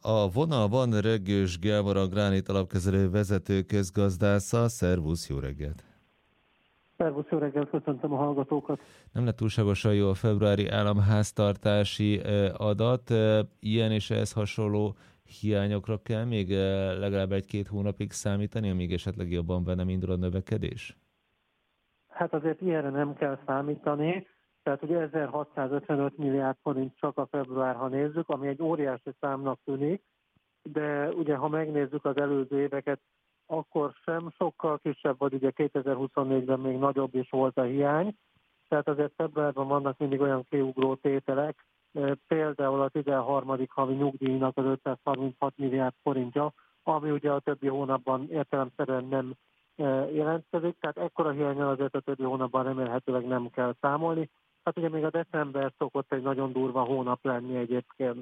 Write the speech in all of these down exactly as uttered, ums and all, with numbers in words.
A vonalban Reggős Gábor, a Gránit Alapkezelő vezető közgazdásza. Szervusz, jó reggelt! Szervusz, jó reggelt, köszöntöm a hallgatókat! Nem lett túlságosan jó a februári államháztartási adat. Ilyen és ehhez hasonló hiányokra kell még legalább egy-két hónapig számítani, amíg esetleg jobban be nem indul a növekedés? Hát azért ilyenre nem kell számítani. Tehát ugye ezerhatszázötvenöt milliárd forint csak a február, ha nézzük, ami egy óriási számnak tűnik, de ugye ha megnézzük az előző éveket, akkor sem sokkal kisebb, vagy ugye kétezer-huszonnégyben még nagyobb is volt a hiány. Tehát azért februárban vannak mindig olyan kiugró tételek, például a tizenharmadik havi nyugdíjnak az ötszázharminchat milliárd forintja, ami ugye a többi hónapban értelemszerűen nem jelentkezik, tehát ekkora hiánnyal azért a többi hónapban remélhetőleg nem kell számolni. Hát ugye még a december szokott egy nagyon durva hónap lenni egyébként.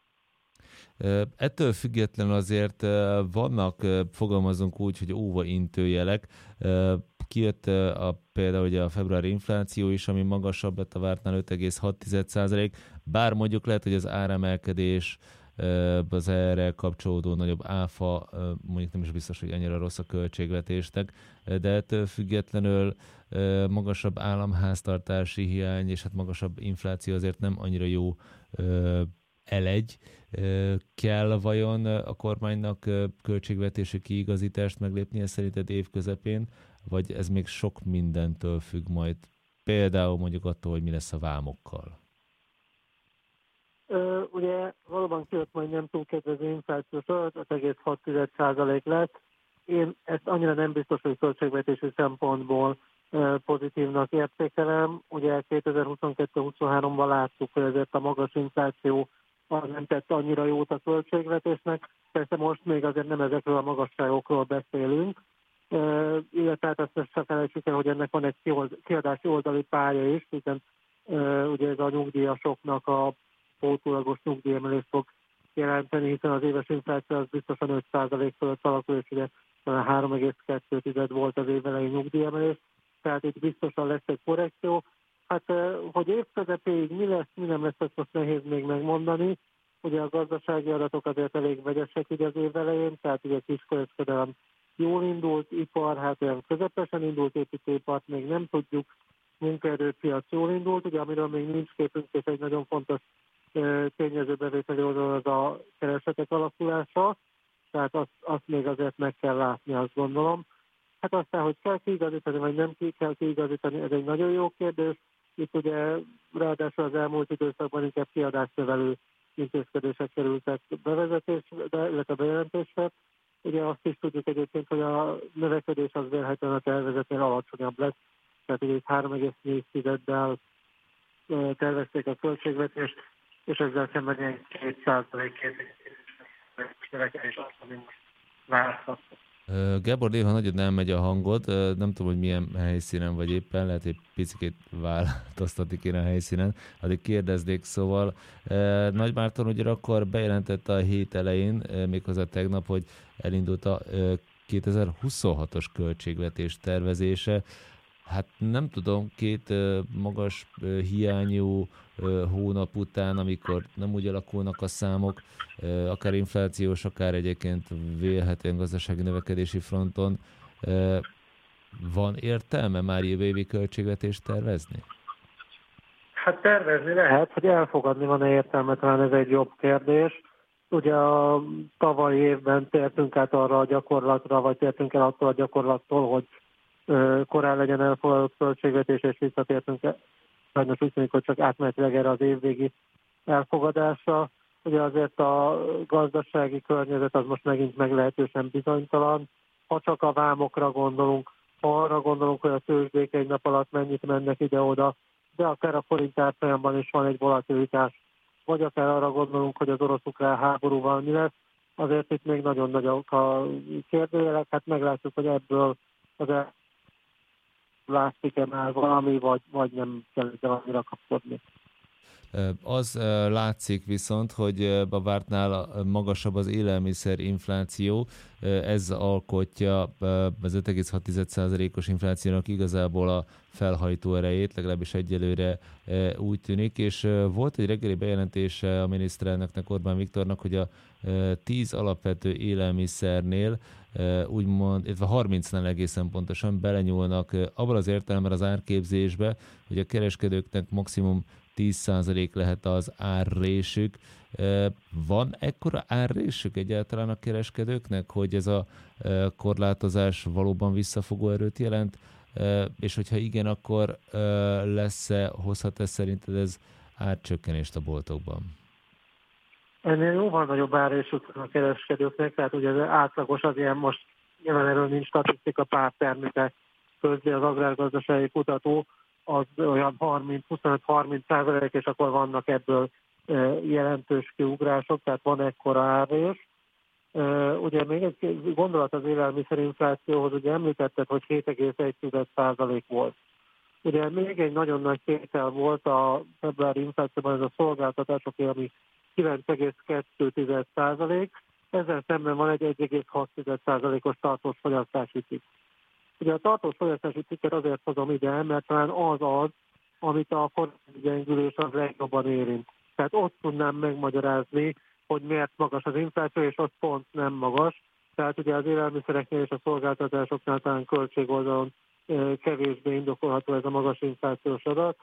Ettől függetlenül azért vannak, fogalmazunk úgy, hogy óvaintő jelek. Kijött a, például ugye a februári infláció is, ami magasabb lett a vártnál, öt egész hat százalék, bár mondjuk lehet, hogy az áremelkedés, az erre kapcsolódó nagyobb áfa, mondjuk nem is biztos, hogy annyira rossz a költségvetésnek, de ettől függetlenül magasabb államháztartási hiány és hát magasabb infláció azért nem annyira jó elegy. Kell vajon a kormánynak költségvetési kiigazítást meglépnie szerinted év közepén, vagy ez még sok mindentől függ majd, például mondjuk attól, hogy mi lesz a vámokkal? Ö, ugye valóban kijött majd nem túl kedvező inflációs adat, öt egész hat százalék lett. Én ezt annyira nem biztos, hogy költségvetési szempontból ö, pozitívnak értékelem. Ugye kétezer-huszonkettő-huszonháromban láttuk, hogy ezért a magas infláció az nem tett annyira jót a költségvetésnek. Persze most még azért nem ezekről a magasságokról beszélünk, uh, illetve hát azt se felejtsük el, hogy ennek van egy kiadási oldali pálya is, hiszen uh, ugye ez a nyugdíjasoknak a pótolagos nyugdíjemelést fog jelenteni, hiszen az éves infláció az biztosan öt százalék fölött alakul, és ugye három egész kettő volt az év elején nyugdíjemelés, tehát itt biztosan lesz egy korrekció. Hát, hogy év közepéig mi lesz, mi nem lesz, ezt most nehéz még megmondani. Ugye a gazdasági adatok azért elég vegyesek így az év elején, tehát ugye kiskereskedelem jól indult, ipar, hát olyan közepesen indult, építőipart még nem tudjuk, munkaerőpiac jól indult, ugye amiről még nincs képünk, és egy nagyon fontos tényező bevételi oldalon az a keresetek alakulása, tehát azt, azt még azért meg kell látni, azt gondolom. Hát aztán, hogy kell kiigazítani, vagy nem kell kiigazítani, ez egy nagyon jó kérdés. Itt ugye ráadásul az elmúlt időszakban inkább kiadásnövelő intézkedések kerültek bevezetésre, illetve bejelentésre. Ugye azt is tudjuk egyébként, hogy a növekedés az vélhetően a tervezetnél alacsonyabb lesz. Tehát ugye itt három egész négy-del tervezték a költségvetést, és ezzel szemben egy két százalékért növekedés azt, ami most várható. Gábor, néha nagyon elmegy a hangod, nem tudom, hogy milyen helyszínen vagy éppen, lehet, hogy picit változtatni kéne a helyszínen, addig kérdeznék, szóval Nagy Márton ugye akkor bejelentette a hét elején, méghozzá tegnap, hogy elindult a kétezer-huszonhatos költségvetés tervezése. Hát nem tudom, két magas hiányú hónap után, amikor nem úgy alakulnak a számok, akár inflációs, akár egyébként vélhetően gazdasági növekedési fronton, van értelme már jövő évi költségvetést tervezni? Hát tervezni lehet, hogy elfogadni van-e értelme, talán ez egy jobb kérdés. Ugye a tavalyi évben tértünk át arra a gyakorlatra, vagy tértünk el attól a gyakorlattól, hogy korán legyen elfogadott költségvetés, és visszatértünk el. Sajnos úgy tűnik, hogy csak átmenetileg erre az évvégi elfogadásra. Ugye azért a gazdasági környezet az most megint meglehetősen bizonytalan. Ha csak a vámokra gondolunk, ha arra gondolunk, hogy a tőzsdék egy nap alatt mennyit mennek ide-oda, de akár a forint árfolyamban is van egy volatilitás, vagy akár arra gondolunk, hogy az orosz-ukrán háborúval mi lesz, azért itt még nagyon nagyok a kérdőjelek, hát meglátjuk, hogy ebből az el látszik-e már valami, vagy, vagy nem kell ezzel annyira kapcsolni. Az látszik viszont, hogy a vártnál magasabb az élelmiszer infláció, ez alkotja az öt egész hat százalékos inflációnak igazából a felhajtó erejét, legalábbis egyelőre úgy tűnik, és volt egy reggeli bejelentése a miniszterelnöknek, Orbán Viktornak, hogy a tíz alapvető élelmiszernél úgymond, illetve harmincnál egészen pontosan belenyúlnak abban az értelemben az árképzésbe, hogy a kereskedőknek maximum tíz százalék lehet az árrésük. Van ekkora árrésük egyáltalán a kereskedőknek, hogy ez a korlátozás valóban visszafogó erőt jelent, és hogyha igen, akkor lesz-e, hozhat-e szerinted ez árcsökkenést a boltokban? Ennél jóval nagyobb árrésük a kereskedőknek, tehát ugye az átlagos az ilyen, most nyilván erről nincs statisztika, pár termékek közé az agrárgazdasági kutató, az olyan harminc-huszonöt-harminc százalék, és akkor vannak ebből jelentős kiugrások, tehát van ekkora árrés. Ugye még egy gondolat az élelmiszerinflációhoz, ugye említetted, hogy hét egész egy százalék volt. Ugye még egy nagyon nagy tétel volt a februári inflációban, ez a szolgáltatásoké, ami kilenc egész kettő százalék, ezzel szemben van egy egy egész hat százalékos tartós fogyasztási cikk. Ugye a tartós fogyasztási cikket azért hozom ide, mert talán az az, amit a forintgyengülés az legjobban érint. Tehát ott tudnám megmagyarázni, hogy miért magas az infláció, és ott pont nem magas. Tehát ugye az élelmiszereknél és a szolgáltatásoknál talán költségoldalon kevésbé indokolható ez a magas inflációs adat.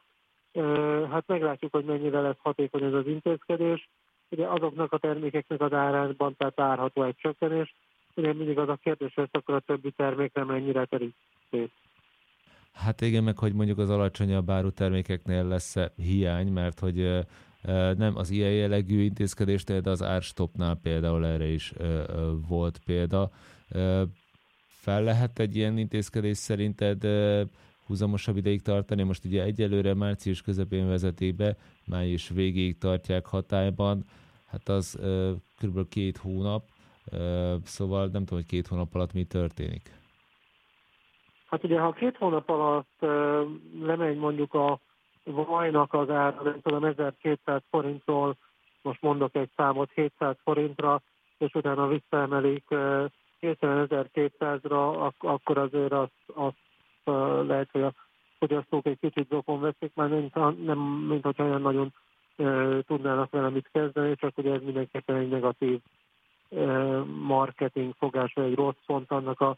Hát meglátjuk, hogy mennyire lesz hatékony ez az intézkedés. Ugye azoknak a termékeknek az árában, tehát várható egy csökkenés. Ugye mindig az a kérdés, hogy akkor a többi termékre mennyire terik szét. Hát igen, meg hogy mondjuk az alacsonyabb áru termékeknél lesz hiány, mert hogy nem az ilyen jellegű intézkedésnél, de az árstopnál például erre is volt példa. Fel lehet egy ilyen intézkedés szerinted húzamosabb ideig tartani? Most ugye egyelőre március közepén vezetik be, május végéig tartják hatályban, hát az kb. két hónap, szóval nem tudom, hogy két hónap alatt mi történik. Hát ugye, ha két hónap alatt lemegy mondjuk a vajnak az ára, nem tudom, ezerkétszáz forintról, most mondok egy számot, hétszáz forintra, és utána visszaemelik kétezer-ezerkétszázra, akkor azért azt, azt lehet, hogy a fogyasztók egy kicsit zokon veszik, már nem, nem mint hogy olyan nagyon tudnának vele mit kezdeni, csak ugye ez mindenképpen egy negatív marketing fogás, vagy egy rossz pont annak a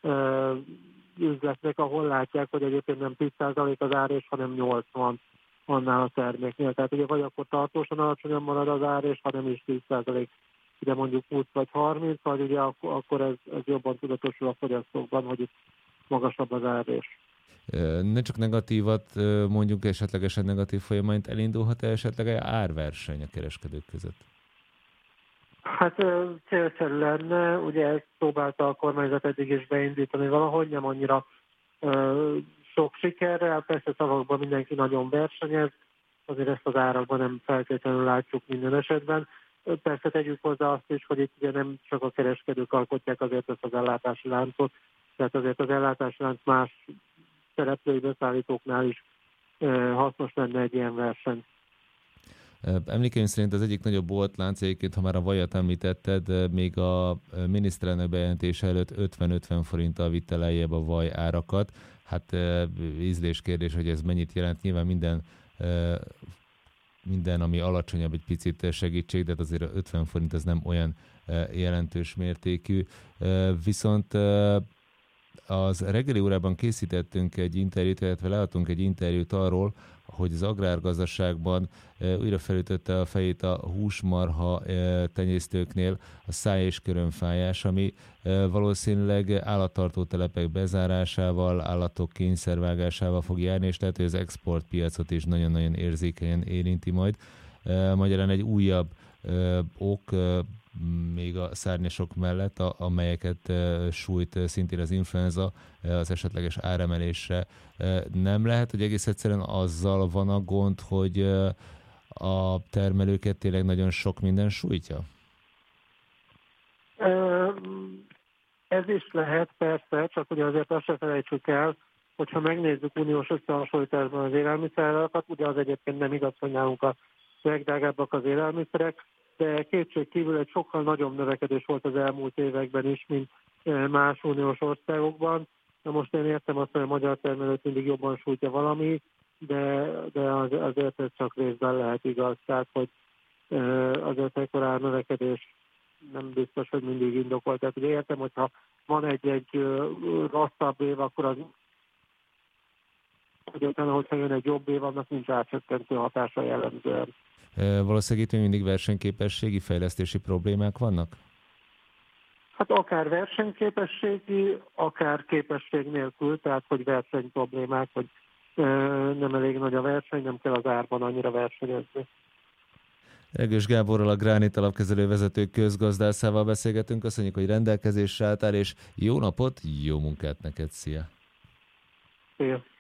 üzletnek, ahol látják, hogy egyébként nem tíz százalék az árés, hanem nyolcvan annál a terméknél. Tehát ugye vagy akkor tartósan alacsonyan marad az árés, hanem is tíz százalék, ugye mondjuk húsz vagy harminc, vagy ugye akkor, akkor ez, ez jobban tudatosul a fogyasztókban, hogy itt magasabb az árés. Ne csak negatívat, mondjuk esetlegesen negatív folyamányt, elindulhat-e esetleg egy árverseny a kereskedők között? Hát célszerű lenne, ugye ezt próbálta a kormányzat eddig is beindítani valahogy, nem annyira ö, sok sikerrel, persze szavakban mindenki nagyon versenyez, azért ezt az árakban nem feltétlenül látjuk minden esetben. Persze tegyük hozzá azt is, hogy itt ugye nem csak a kereskedők alkotják azért ezt az ellátási láncot, tehát azért az ellátási lánc más szereplői beszállítóknál is ö, hasznos lenne egy ilyen verseny. Emlékeim szerint az egyik nagyobb boltlánc, egyébként, ha már a vajat említetted, még a miniszterelnök bejelentése előtt ötven-ötven forinttal vitte lejjebb a vaj árakat. Hát ízlés kérdés, hogy ez mennyit jelent. Nyilván minden, minden, ami alacsonyabb, egy picit segítség, de azért ötven forint ez nem olyan jelentős mértékű. Viszont az reggeli órában készítettünk egy interjút, illetve leadtunk egy interjút arról, hogy az agrárgazdaságban újra felütötte a fejét a húsmarha tenyésztőknél a száj- és körömfájás, ami valószínűleg állattartó telepek bezárásával, állatok kényszervágásával fog járni, és lehet, hogy az exportpiacot is nagyon-nagyon érzékenyen érinti majd. Magyarán egy újabb ok még a szárnyasok mellett, a, amelyeket e, sújt szintén az influenza, e, az esetleges áremelésre. E, nem lehet, hogy egész egyszerűen azzal van a gond, hogy e, a termelőket tényleg nagyon sok minden sújtja? Ez is lehet, persze, csak ugye azért azt se felejtsük el, hogyha megnézzük uniós összehasonlításban az élelmiszerárakat, ugye az egyébként nem igaz, hogy nálunk a legdrágábbak az élelmiszerek, de kétség kívül egy sokkal nagyobb növekedés volt az elmúlt években is, mint más uniós országokban. Na most én értem azt, hogy a magyar termelőt mindig jobban sújtja valami, de, de az, azért ez csak részben lehet igaz. Tehát, hogy azért ekkora növekedés nem biztos, hogy mindig indokolt. Tehát ugye értem, hogyha van egy-egy rosszabb év, akkor az, hogy utána, hogyha jön egy jobb év, annak nincs átcsökkentő hatása jellemzően. Valószínűleg itt még mindig versenyképességi, fejlesztési problémák vannak? Hát akár versenyképességi, akár képesség nélkül, tehát hogy versenyproblémák, hogy nem elég nagy a verseny, nem kell az árban annyira versenyezni. Regős Gáborral, a Gránit alapkezelő vezető közgazdászával beszélgetünk. Köszönjük, hogy rendelkezésre álltál, és jó napot, jó munkát neked, szia! Szia!